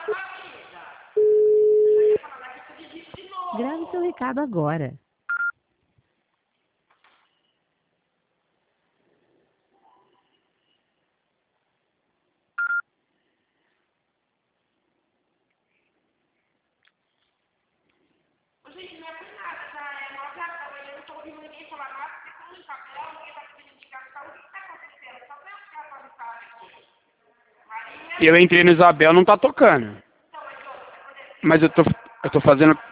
Grave seu recado agora. Gente, não é por nada, já é 9 horas da manhã, eu não tô ouvindo ninguém falar nada, porque como no papel, ninguém tá pedindo indicação, o que tá acontecendo? Só pra eu ficar atualizada aqui. Maria... Eu entrei no Isabel, não tá tocando. Mas eu tô fazendo